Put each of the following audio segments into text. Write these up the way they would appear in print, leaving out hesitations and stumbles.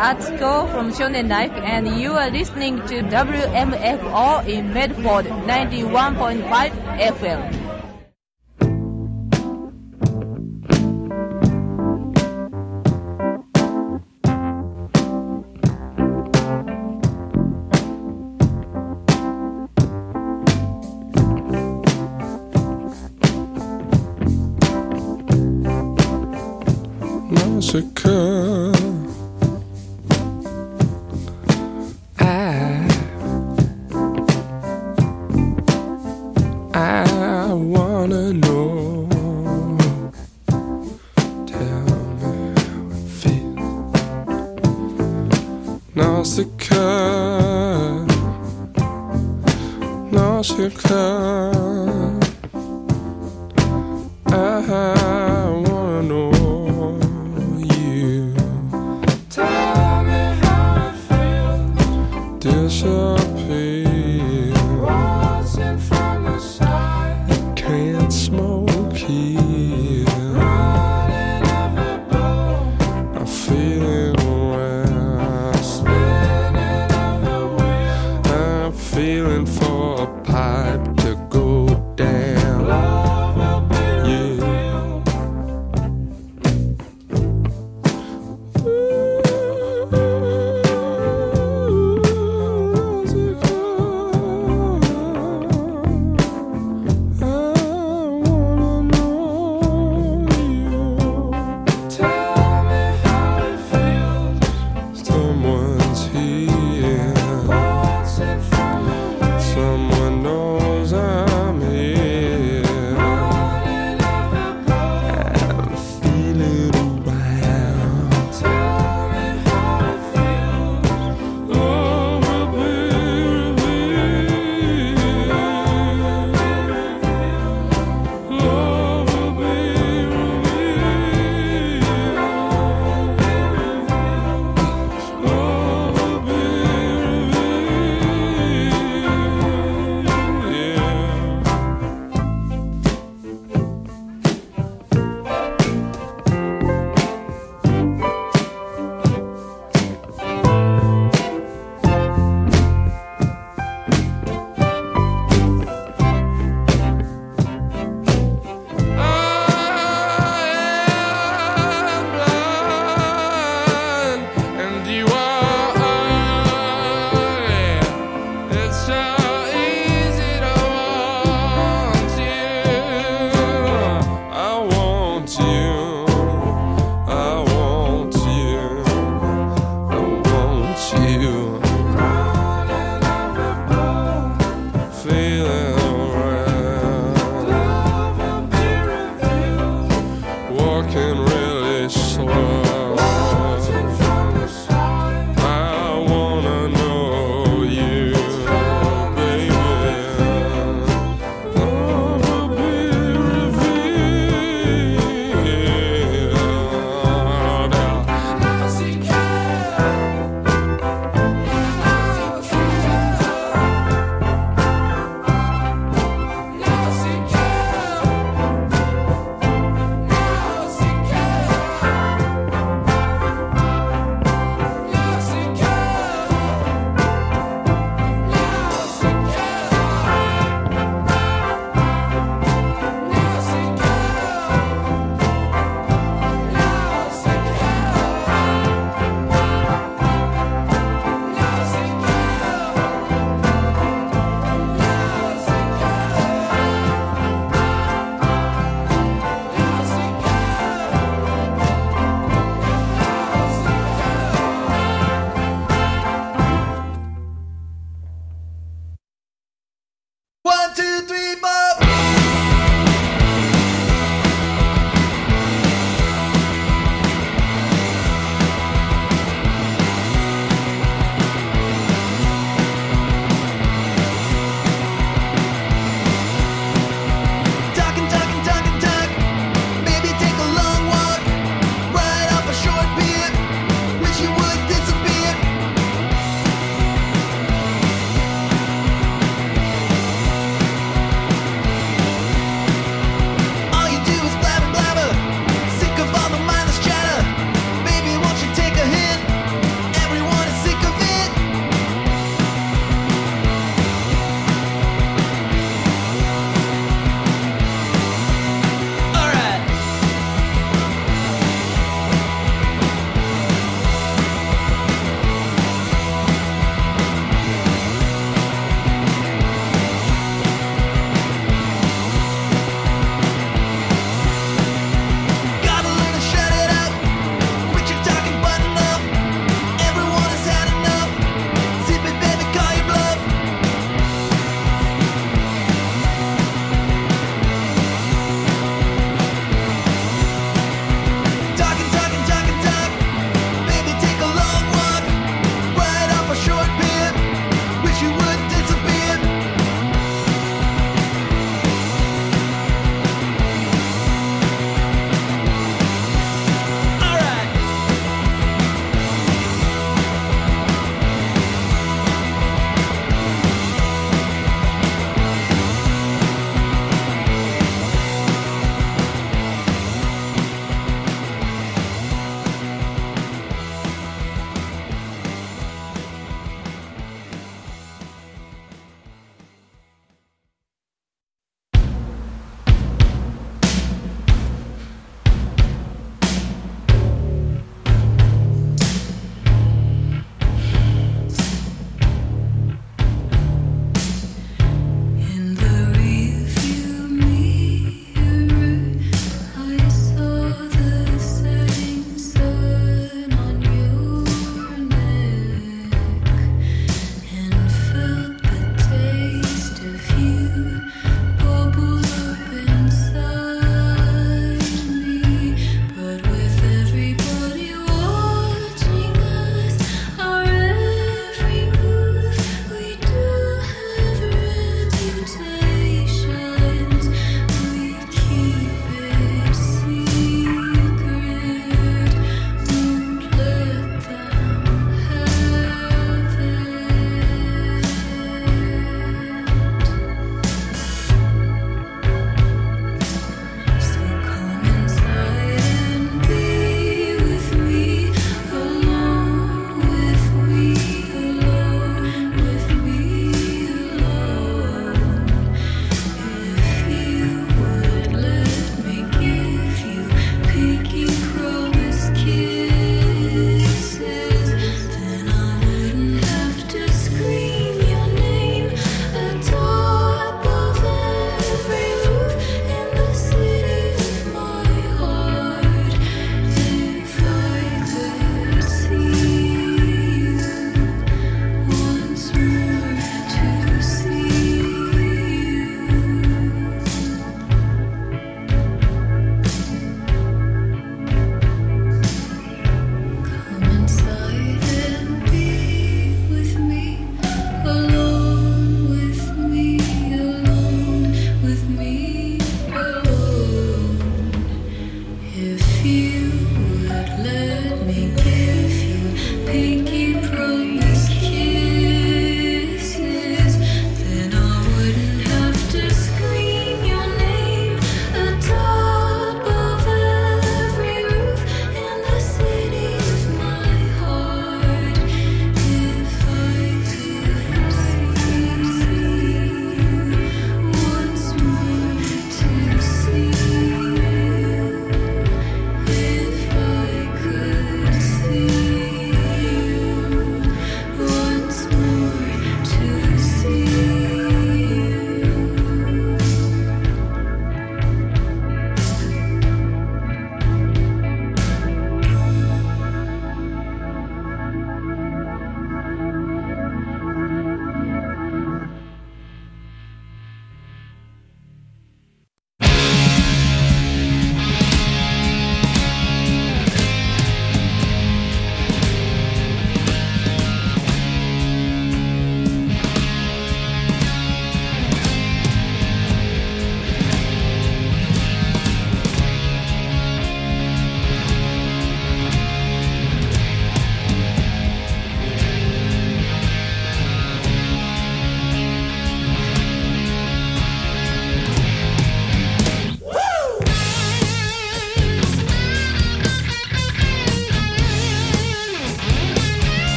Atsuko from Shonen Life, and you are listening to WMFO in Medford 91.5 FM. Massacre. I wanna know. Tell me how it feels. Nausicaa, Nausicaa. I wanna know. Disappear. Watching from the side. Can't smoke here. Running every bone. I'm feeling well. Spinning every wheel. I'm feeling for a pipe to go down. Love will be real. Someone knows I'm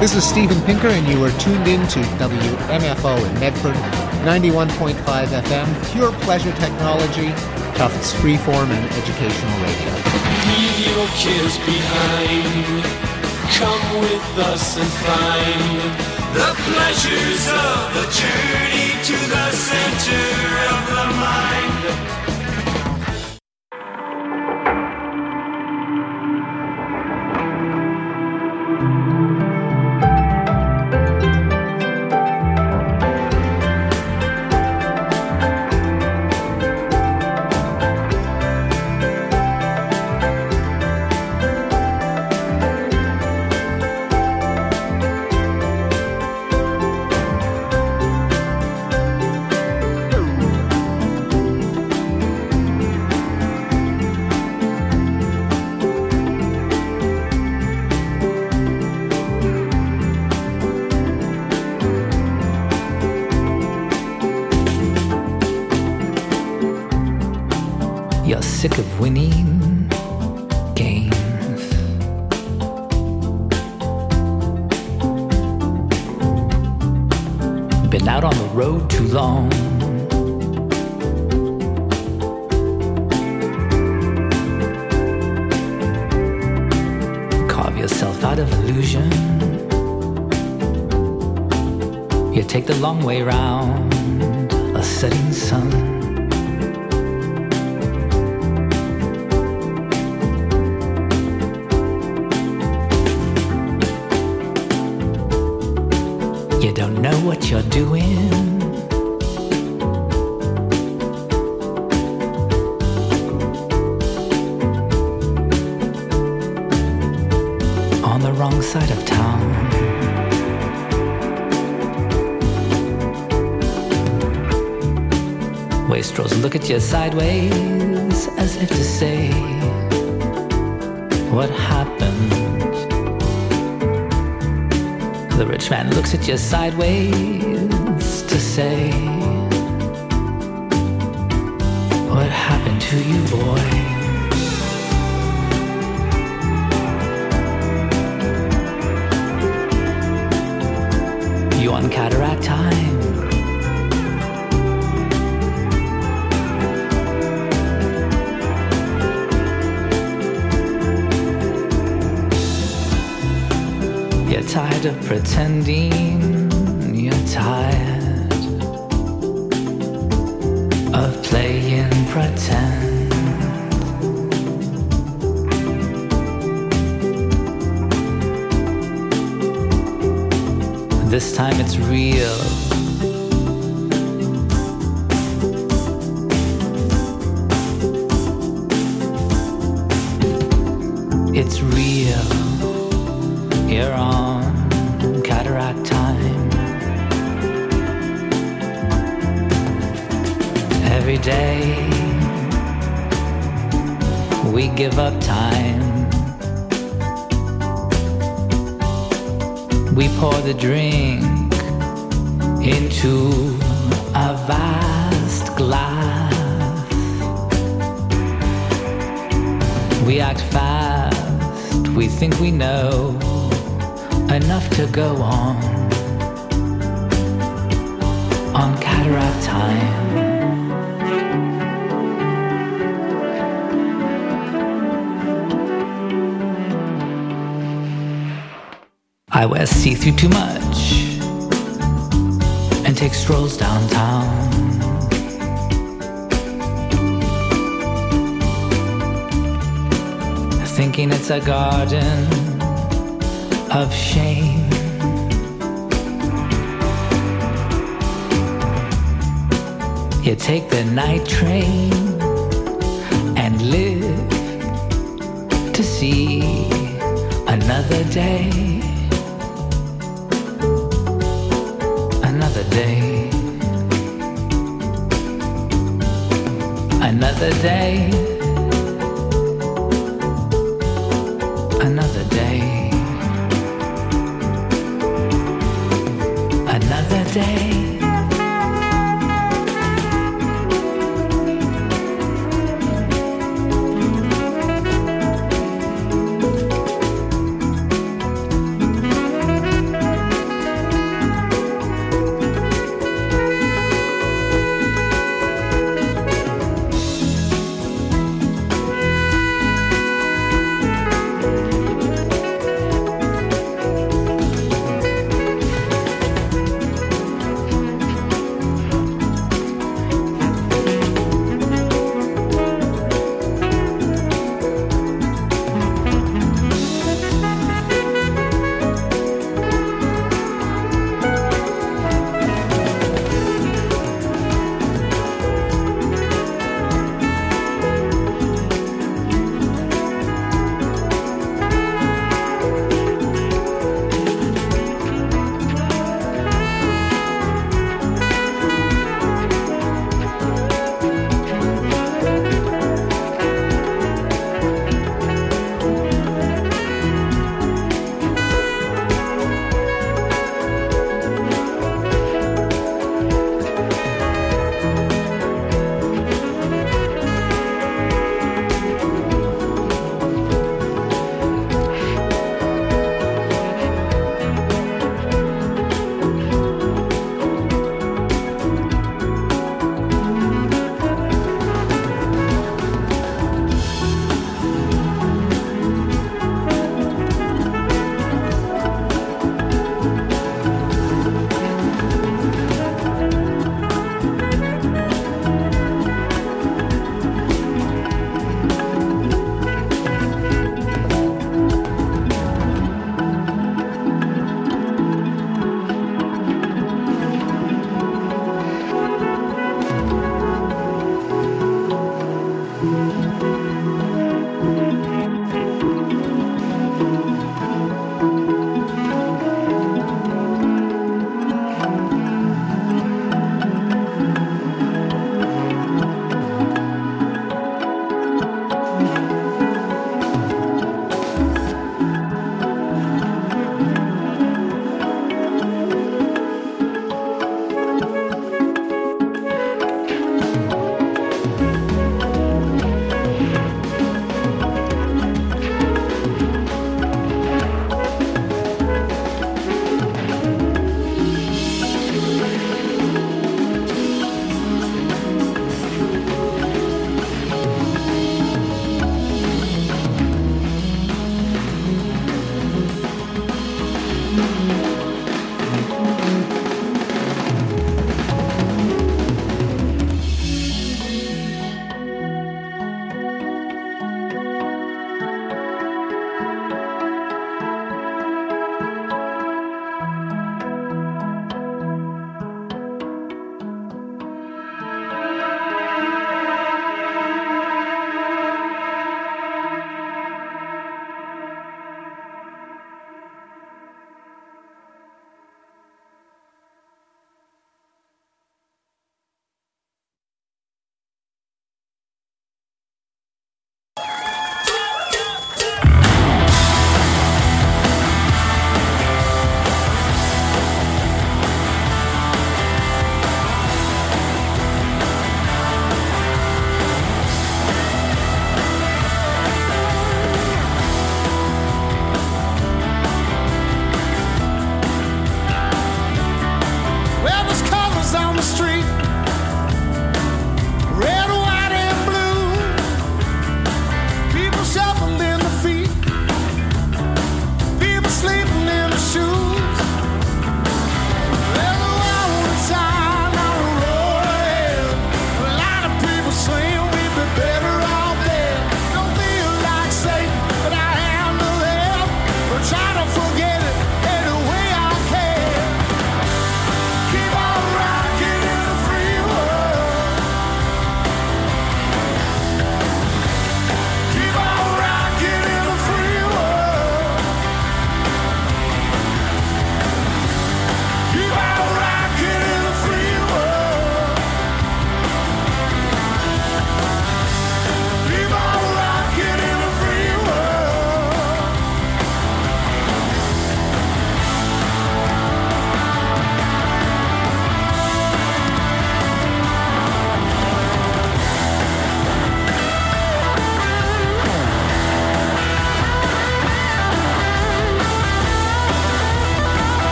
This is Steven Pinker, and you are tuned in to WMFO in Medford, 91.5 FM, pure pleasure technology, Tufts freeform and educational radio. Leave your cares behind. Come with us and find the pleasures of the journey to the center of the mind. You're sick of winning games. Been out on the road too long. Carve yourself out of illusion. You take the long way round a setting sun. You don't know what you're doing. On the wrong side of town. Wastrels look at you sideways as if to say, what happened? The rich man looks at you sideways to say, what happened to you, boy? You on cataract time. You're tired of pretending, you're tired of playing pretend. This time it's real. It's real. You're on cataract time. Every day we give up time. We pour the drink into a vast glass. We act fast, we think we know enough to go on cataract time. I wear see-through too much and take strolls downtown. Thinking it's a garden of shame. You take the night train and live to see another day. Another day. Another day. Another day. Another day.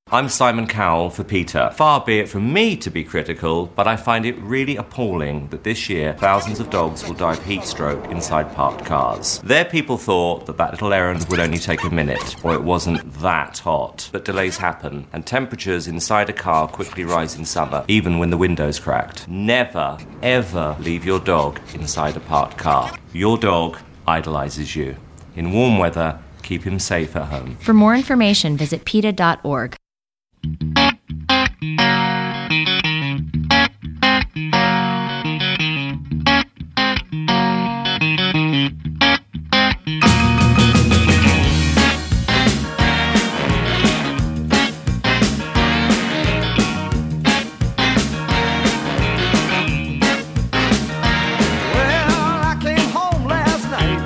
I'm Simon Cowell for PETA. Far be it from me to be critical, but I find it really appalling that this year thousands of dogs will die of heat stroke inside parked cars. Their people thought that little errand would only take a minute, or it wasn't that hot. But delays happen, and temperatures inside a car quickly rise in summer, even when the window's cracked. Never, ever leave your dog inside a parked car. Your dog idolizes you. In warm weather, keep him safe at home. For more information, visit PETA.org.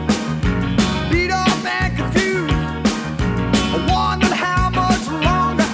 Wondered how much longer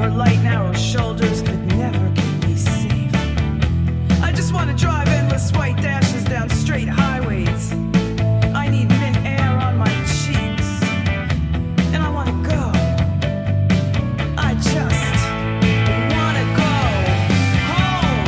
Your light, narrow shoulders could never keep me safe. I just want to drive endless white dashes down straight highways. I need mint air on my cheeks, and I want to go. I just want to go home.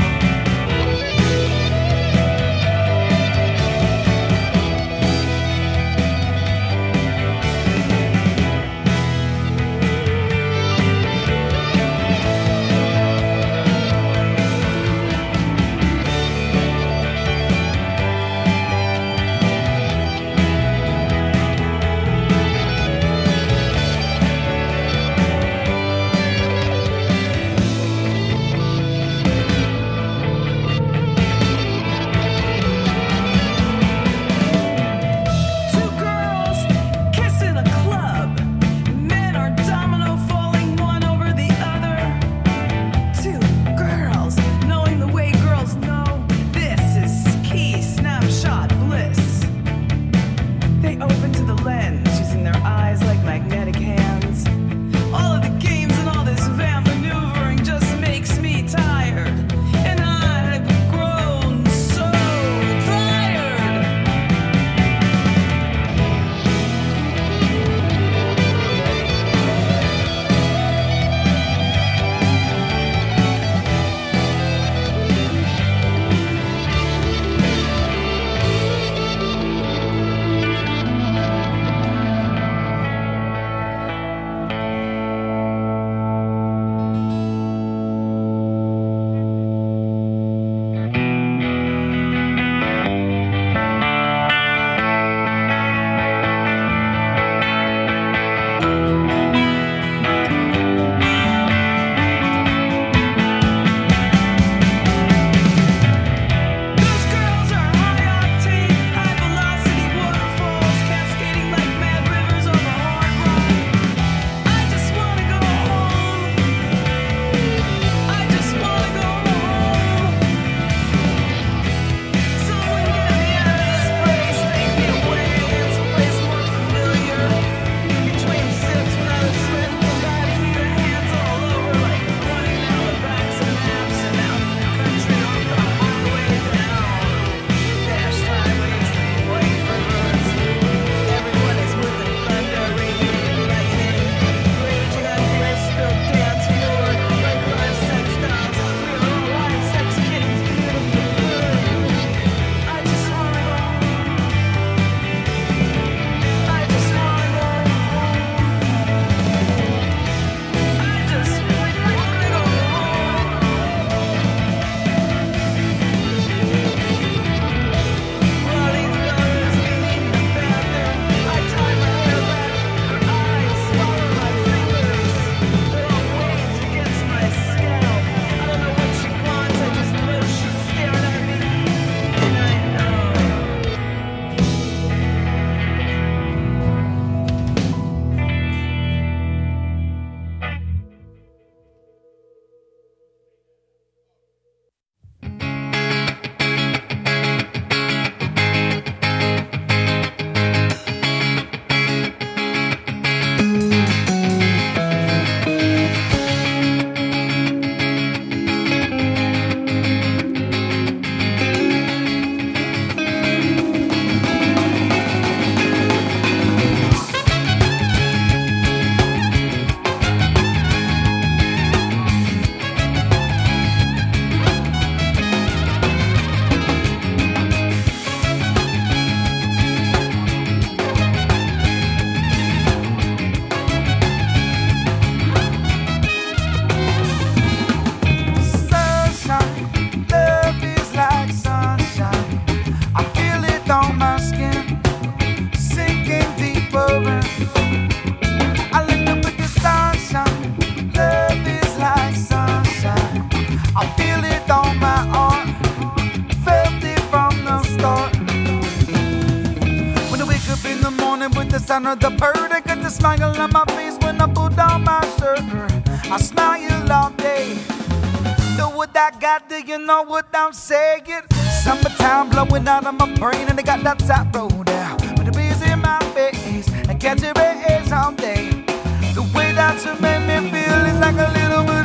sound of the bird. I get the smile on my face when I put down my shirt. I smile all day. Know what I got, do you know what I'm saying? Summertime blowing out of my brain, and I got that top road out with the breeze in my face and catch a rays all day. The way that you make me feel is like a little bit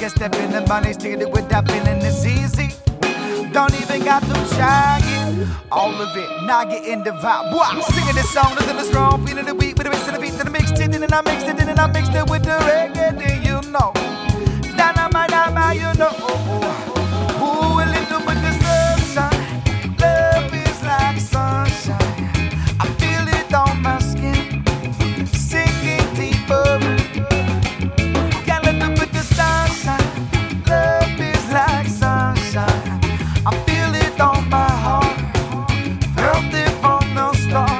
can step in the money, stick it with that feeling, it's easy. Don't even got to try it. All of it, now get in the vibe. Wow. Singing this song, nothing is wrong. Feeling the beat with the bass and the beat, and I mixed it, and then I mixed it, and then I mixed it with the reggae. Then you know, dynamite, you know. Ooh, a little bit of sunshine. Love is like sunshine. I feel it on my skin, sinking deeper. Got a little bit of sunshine. Love is like sunshine. I feel it on my heart, felt it from the start.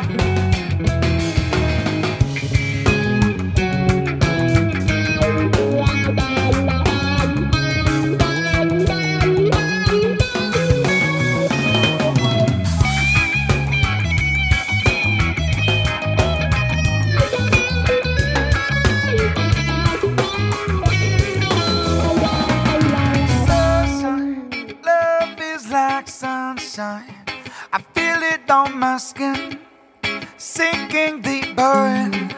Sunshine, I feel it on my skin, sinking deeper in.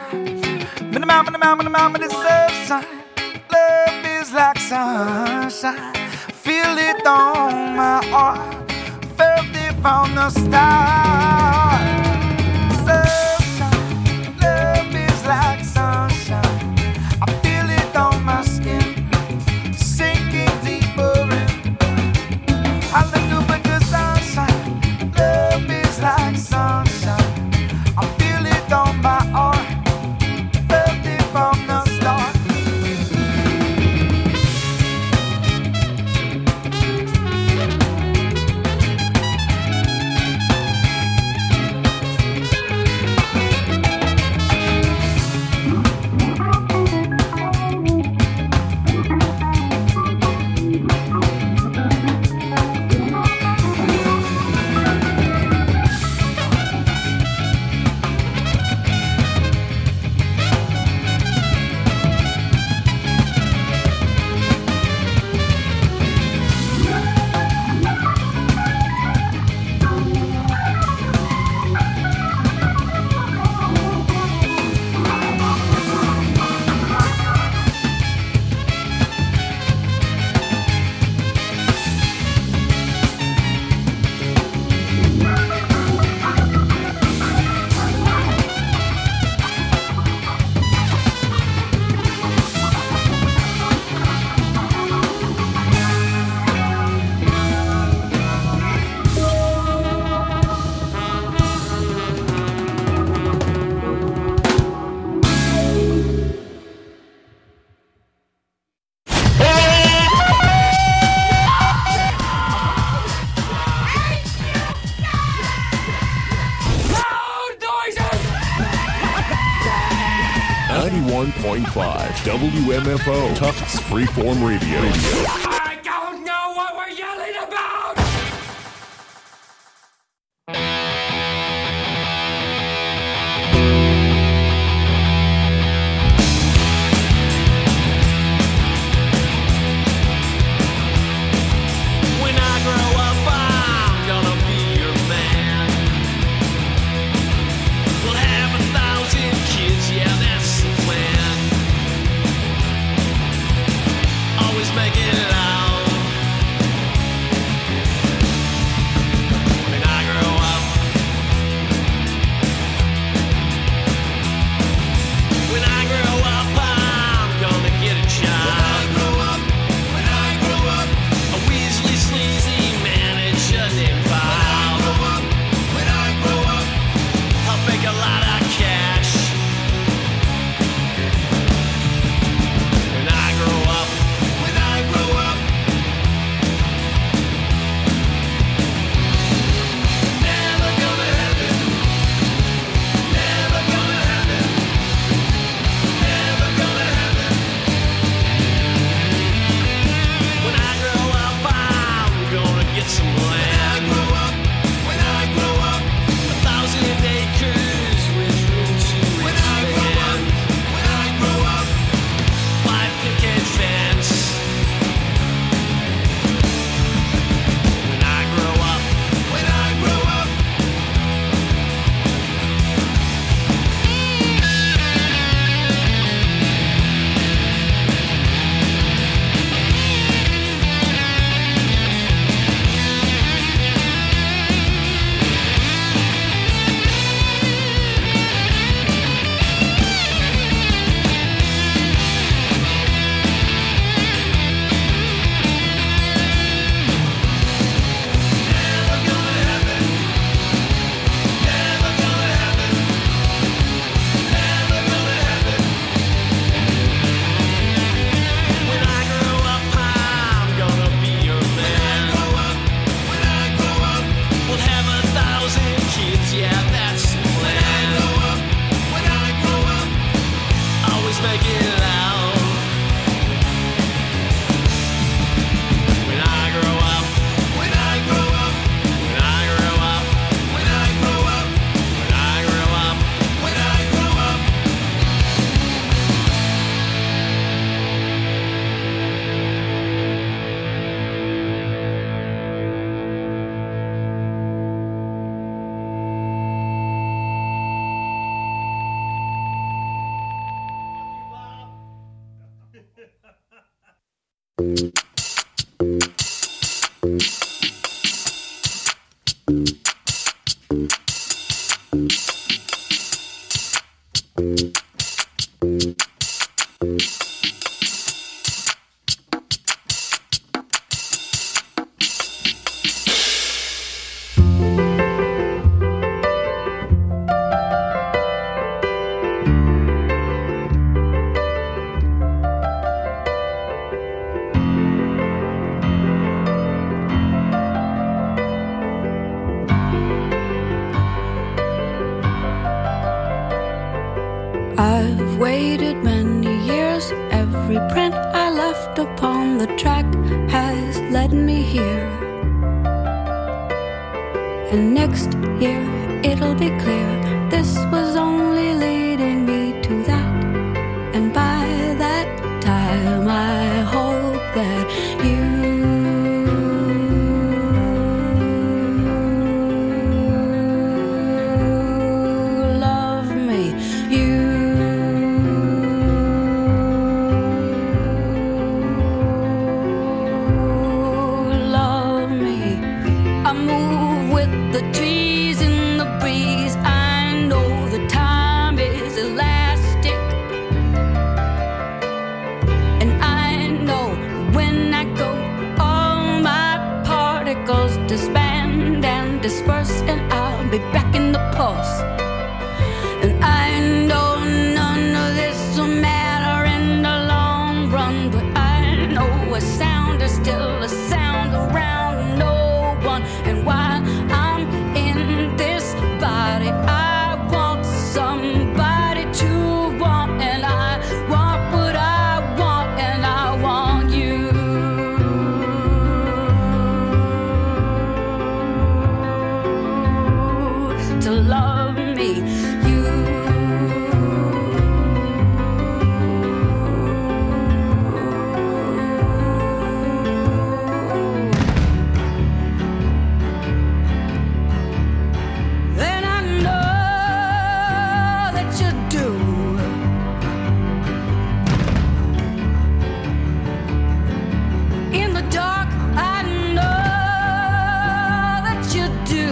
The sunshine, love is like sunshine. Feel it on my heart, felt it from the start. Sunshine, love is like sunshine. I feel it on my skin, sinking deeper in. I little bit of sunshine, love is like sunshine. I feel it on my heart, felt it from the start. WMFO, Tufts Freeform Radio. I don't know what we're yelling about! When I grow up, I'm gonna be your man. We'll have 1,000 kids, yeah, that's the plan. Always make it out. footprint I left upon the track has led me here. And next year it'll be clear this was only leading me to that. And by that time I hope that you love me. You love me. I move with the trees in the breeze. I know the time is elastic, and I know when I go, all my particles disband and disperse, and I'll be back in the pulse. And I know none of this will matter in the long run, but I know a sound is still a sound around no one. And while I'm in this body, I want somebody to want, and I want what I want, and I want you to love me. You then I know that you do. In the dark, I know that you do.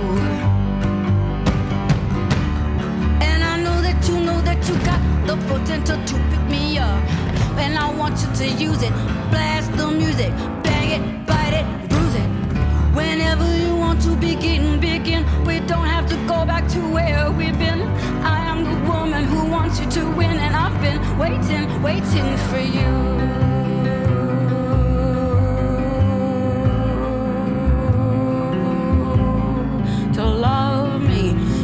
And I know that you got the potential to pick me up. And I want you to use it. Blast the music, bang it, bite it, bruise it. Whenever you want to begin. We don't have to go back to where we've been. I am the woman who wants you to win, and I've been waiting for you to love me.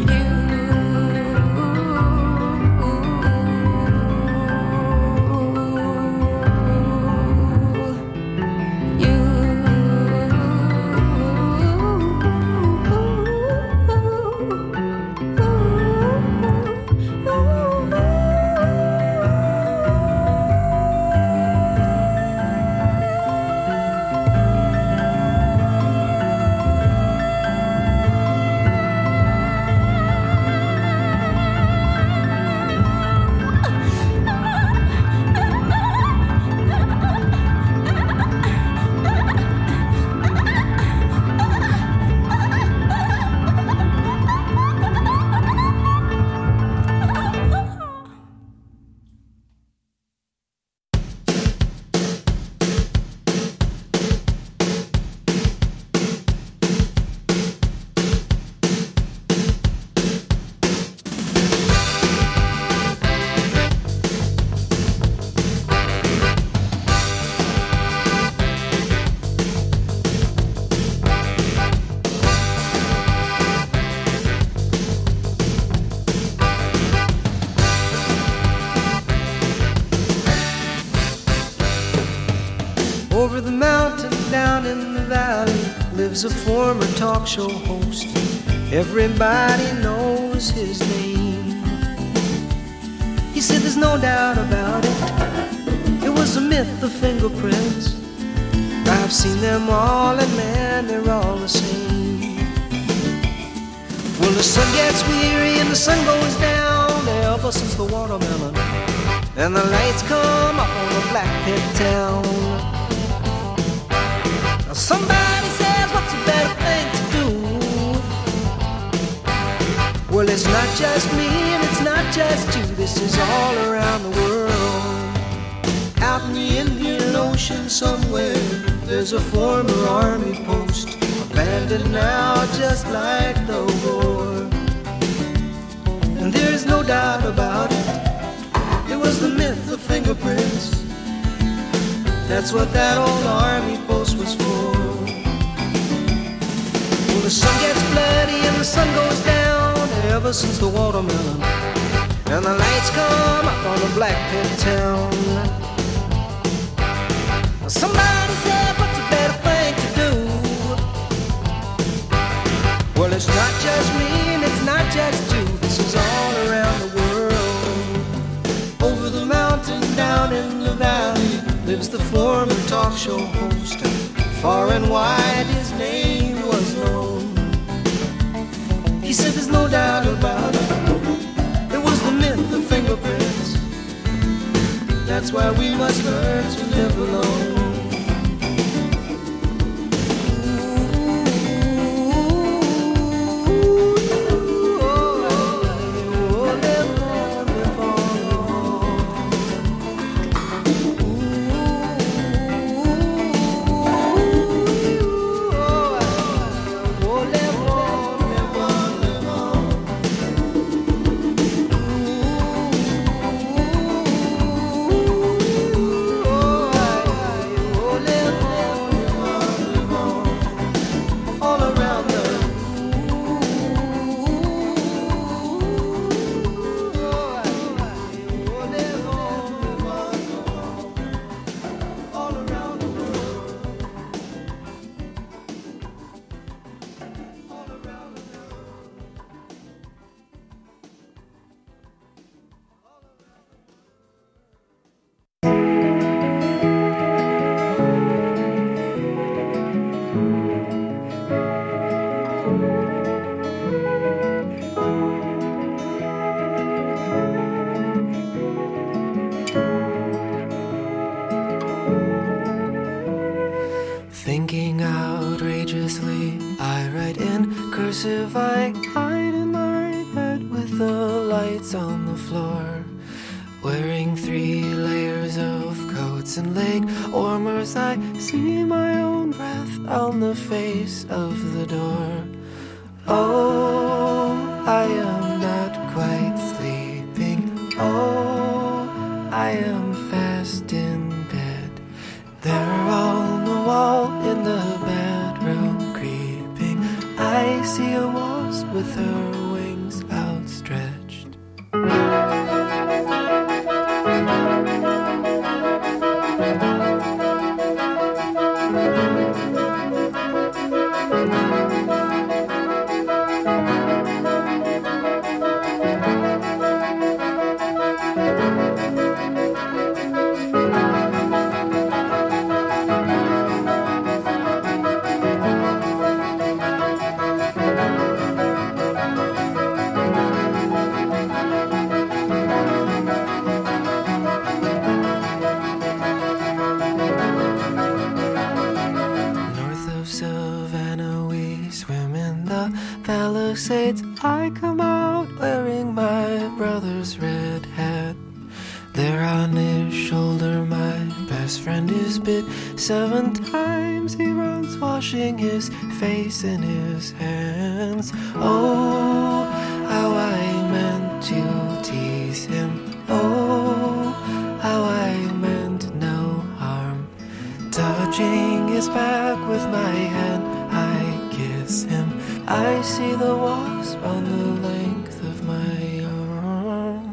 Over the mountain, down in the valley, lives a former talk show host. Everybody knows his name. He said there's no doubt about it. It was a myth, the fingerprints. I've seen them all, and man, they're all the same. Well, the sun gets weary and the sun goes down ever since the watermelon, and the lights come up on the Black Pit town. Now somebody says, what's a better thing to do? Well, it's not just me and it's not just you. This is all around the world. Out in the Indian Ocean somewhere, there's a former army post, abandoned now just like the war. And there's no doubt about it, it was the myth of fingerprints. That's what that old army post was for. Well, the sun gets bloody and the sun goes down ever since the watermelon, and the lights come up on the Black Pit town. Somebody said, what's a better thing to do? Well, it's not just me and it's not just you. This is all around the world. Over the mountain, down in the valley, lives the former talk show host. Far and wide his name was known. He said there's no doubt about it. It was the myth of fingerprints. That's why we must learn to live alone. Thinking outrageously, I write in cursive. I hide in my bed with the lights on the floor, wearing 3 layers of coats and leg warmers. I see my own breath on the face of the door. Oh, I am not quite sleeping. Oh, I am fast in bed. They're on the wall in the bedroom creeping. I see a wasp with her wings outstretched. Palisades, I come out wearing my brother's red hat. There on his shoulder my best friend is bit 7 times. He runs washing his face in his hands. Oh, how I meant to tease him. Oh, how I meant no harm. Touching his back with my hand, I kiss him. I see the wasp on the length of my arm.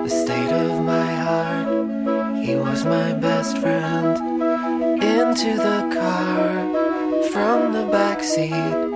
the state of my heart. He was my best friend. Into the car from the backseat.